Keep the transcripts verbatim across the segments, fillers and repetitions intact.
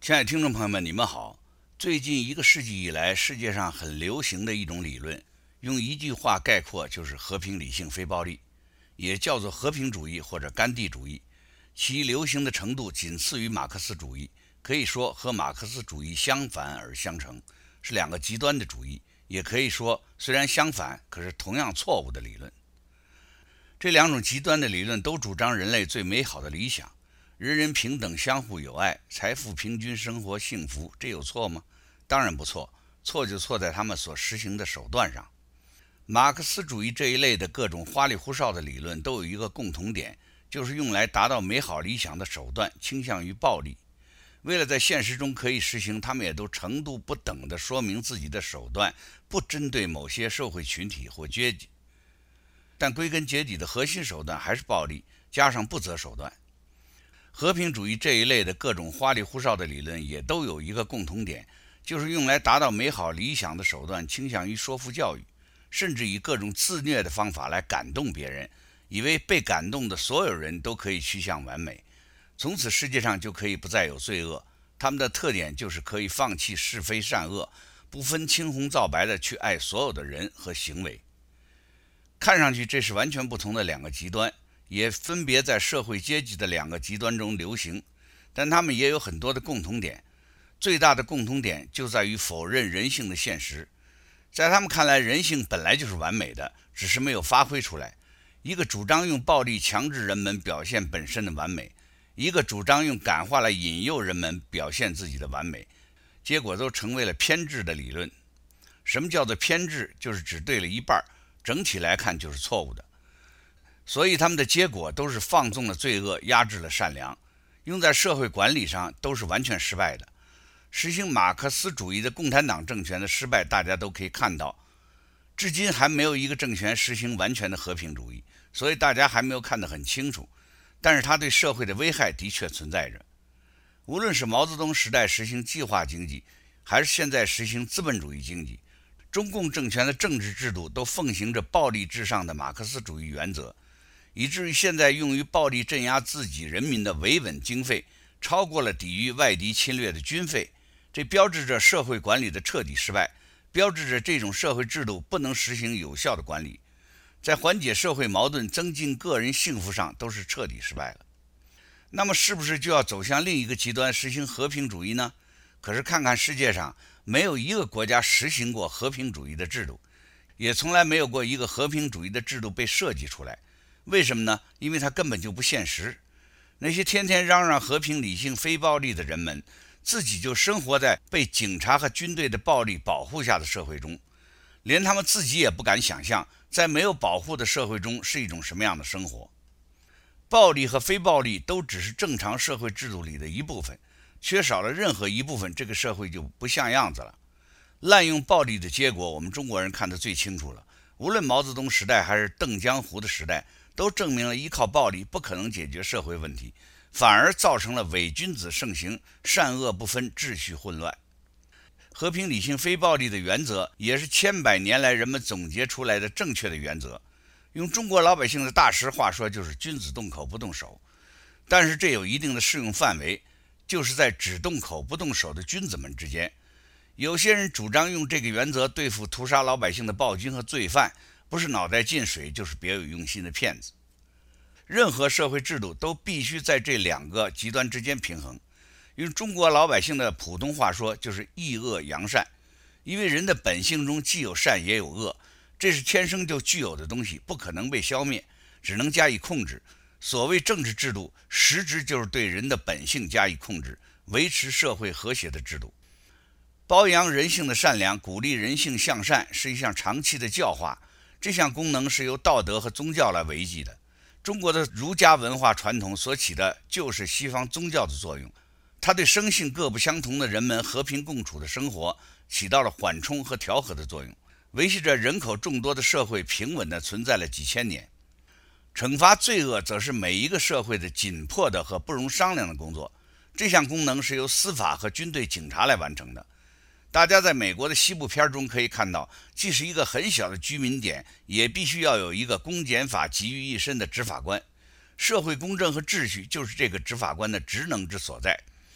亲爱的听众朋友们，你们好。最近一个世纪以来，世界上很流行的一种理论，用一句话概括就是和平、理性、非暴力，也叫做和平主义或者甘地主义。其流行的程度仅次于马克思主义，可以说和马克思主义相反而相成，是两个极端的主义。也可以说，虽然相反，可是同样错误的理论。这两种极端的理论都主张人类最美好的理想。人人平等，相互友爱，财富平均，生活幸福，这有错吗？当然不错，错就错在他们所实行的手段上。马克思主义这一类的各种花里胡哨的理论都有一个共同点，就是用来达到美好理想的手段倾向于暴力。为了在现实中可以实行，他们也都程度不等地说明自己的手段不针对某些社会群体或阶级，但归根结底的核心手段还是暴力，加上不择手段。和平主义这一类的各种花里胡哨的理论也都有一个共同点，就是用来达到美好理想的手段倾向于说服教育，甚至以各种自虐的方法来感动别人，以为被感动的所有人都可以趋向完美，从此世界上就可以不再有罪恶。他们的特点就是可以放弃是非善恶，不分青红皂白的去爱所有的人和行为。看上去这是完全不同的两个极端，也分别在社会阶级的两个极端中流行，但他们也有很多的共同点。最大的共同点就在于否认人性的现实。在他们看来，人性本来就是完美的，只是没有发挥出来。一个主张用暴力强制人们表现本身的完美，一个主张用感化来引诱人们表现自己的完美，结果都成为了偏执的理论。什么叫做偏执？就是只对了一半，整体来看就是错误的。所以他们的结果都是放纵了罪恶，压制了善良，用在社会管理上都是完全失败的。实行马克思主义的共产党政权的失败，大家都可以看到，至今还没有一个政权实行完全的和平主义，所以大家还没有看得很清楚。但是它对社会的危害的确存在着。无论是毛泽东时代实行计划经济，还是现在实行资本主义经济，中共政权的政治制度都奉行着暴力至上的马克思主义原则，以至于现在用于暴力镇压自己人民的维稳经费超过了抵御外敌侵略的军费，这标志着社会管理的彻底失败，标志着这种社会制度不能实行有效的管理，在缓解社会矛盾、增进个人幸福上都是彻底失败了。那么是不是就要走向另一个极端，实行和平主义呢？可是看看世界上，没有一个国家实行过和平主义的制度，也从来没有过一个和平主义的制度被设计出来。为什么呢？因为它根本就不现实。那些天天嚷嚷和平、理性、非暴力的人们，自己就生活在被警察和军队的暴力保护下的社会中，连他们自己也不敢想象，在没有保护的社会中是一种什么样的生活。暴力和非暴力都只是正常社会制度里的一部分，缺少了任何一部分，这个社会就不像样子了。滥用暴力的结果，我们中国人看得最清楚了。无论毛泽东时代还是邓江湖的时代，都证明了依靠暴力不可能解决社会问题，反而造成了伪君子盛行，善恶不分，秩序混乱。和平、理性、非暴力的原则，也是千百年来人们总结出来的正确的原则。用中国老百姓的大实话说，就是君子动口不动手。但是这有一定的适用范围，就是在只动口不动手的君子们之间。有些人主张用这个原则对付屠杀老百姓的暴君和罪犯，不是脑袋进水，就是别有用心的骗子。任何社会制度都必须在这两个极端之间平衡。用中国老百姓的普通话说，就是抑恶扬善。因为人的本性中既有善也有恶，这是天生就具有的东西，不可能被消灭，只能加以控制。所谓政治制度，实质就是对人的本性加以控制，维持社会和谐的制度。褒扬人性的善良，鼓励人性向善，是一项长期的教化。这项功能是由道德和宗教来维系的。中国的儒家文化传统所起的就是西方宗教的作用，它对生性各不相同的人们和平共处的生活起到了缓冲和调和的作用，维系着人口众多的社会平稳地存在了几千年。惩罚罪恶则是每一个社会的紧迫的和不容商量的工作，这项功能是由司法和军队、警察来完成的。大家在美国的西部片中可以看到，即使一个很小的居民点，也必须要有一个公检法集于一身的执法官。社会公正和秩序就是这个执法官的职能之所在。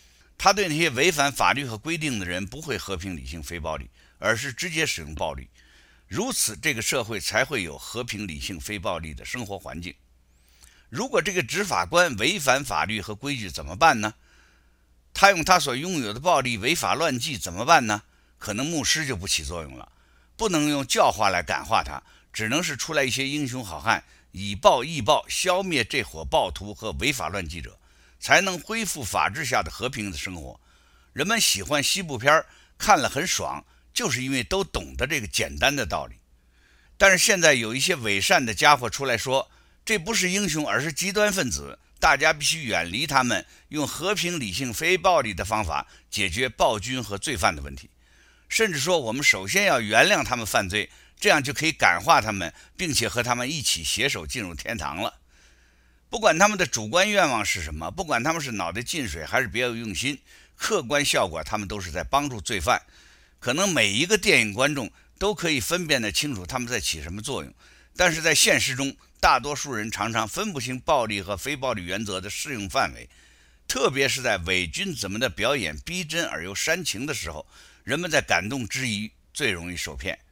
他对那些违反法律和规定的人不会和平理性非暴力，而是直接使用暴力。如此，这个社会才会有和平理性非暴力的生活环境。如果这个执法官违反法律和规矩怎么办呢？他用他所拥有的暴力违法乱纪怎么办呢？可能牧师就不起作用了，不能用教化来感化他，只能是出来一些英雄好汉，以暴易暴，消灭这伙暴徒和违法乱纪者，才能恢复法治下的和平的生活。人们喜欢西部片，看了很爽，就是因为都懂得这个简单的道理。但是现在有一些伪善的家伙出来说，这不是英雄，而是极端分子，大家必须远离他们，用和平理性非暴力的方法解决暴君和罪犯的问题。甚至说我们首先要原谅他们犯罪，这样就可以感化他们，并且和他们一起携手进入天堂了。不管他们的主观愿望是什么，不管他们是脑袋进水还是别有用心，客观效果他们都是在帮助罪犯。可能每一个电影观众都可以分辨得清楚他们在起什么作用，但是在现实中，大多数人常常分不清暴力和非暴力原则的适用范围，特别是在伪君子们的表演逼真而又煽情的时候，人们在感动之余最容易受骗。